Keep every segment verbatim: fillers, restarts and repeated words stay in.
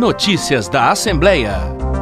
Notícias da Assembleia.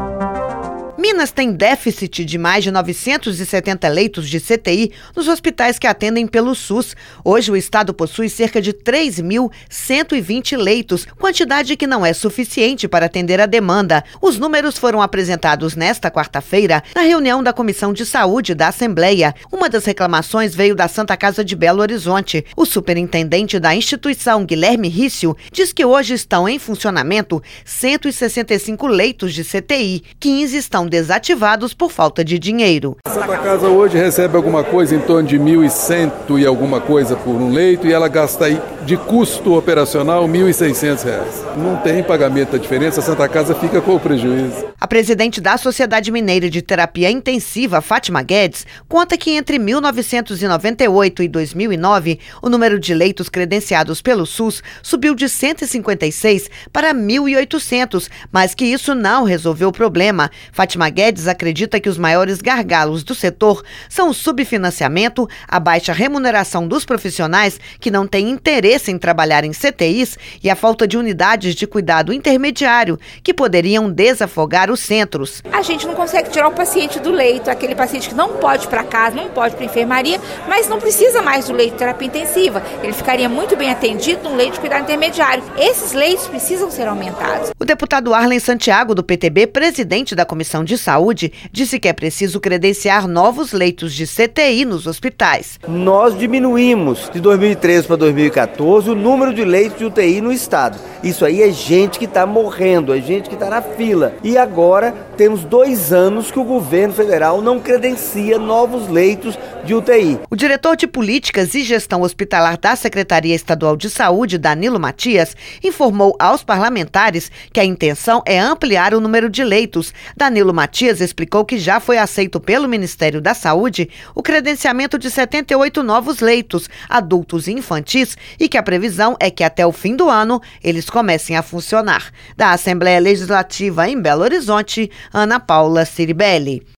Minas tem déficit de mais de novecentos e setenta leitos de C T I nos hospitais que atendem pelo SUS. Hoje, o estado possui cerca de três mil cento e vinte leitos, quantidade que não é suficiente para atender a demanda. Os números foram apresentados nesta quarta-feira na reunião da Comissão de Saúde da Assembleia. Uma das reclamações veio da Santa Casa de Belo Horizonte. O superintendente da instituição, Guilherme Rício, diz que hoje estão em funcionamento cento e sessenta e cinco leitos de C T I, quinze estão desativados por falta de dinheiro. A Santa Casa hoje recebe alguma coisa em torno de mil e cento e alguma coisa por um leito e ela gasta aí de custo operacional mil e seiscentos reais. Não tem pagamento da diferença, a Santa Casa fica com o prejuízo. A presidente da Sociedade Mineira de Terapia Intensiva, Fátima Guedes, conta que entre mil novecentos e noventa e oito e dois mil e nove, o número de leitos credenciados pelo SUS subiu de cento e cinquenta e seis para mil e oitocentos, mas que isso não resolveu o problema. Fátima Guedes acredita que os maiores gargalos do setor são o subfinanciamento, a baixa remuneração dos profissionais que não têm interesse em trabalhar em C T Is e a falta de unidades de cuidado intermediário que poderiam desafogar os centros. A gente não consegue tirar o paciente do leito, aquele paciente que não pode ir para casa, não pode ir para a enfermaria, mas não precisa mais do leito de terapia intensiva. Ele ficaria muito bem atendido num leito de cuidado intermediário. Esses leitos precisam ser aumentados. O deputado Arlen Santiago, do P T B, presidente da Comissão de Saúde, disse que é preciso credenciar novos leitos de C T I nos hospitais. Nós diminuímos de dois mil e treze para dois mil e quatorze o número de leitos de U T I no estado. Isso aí é gente que está morrendo, é gente que está na fila. E agora temos dois anos que o governo federal não credencia novos leitos de U T I. O diretor de Políticas e Gestão Hospitalar da Secretaria Estadual de Saúde, Danilo Matias, informou aos parlamentares que a intenção é ampliar o número de leitos. Danilo Matias explicou que já foi aceito pelo Ministério da Saúde o credenciamento de setenta e oito novos leitos, adultos e infantis, e que a previsão é que até o fim do ano eles comecem a funcionar. Da Assembleia Legislativa em Belo Horizonte, Ana Paula Ciribelli.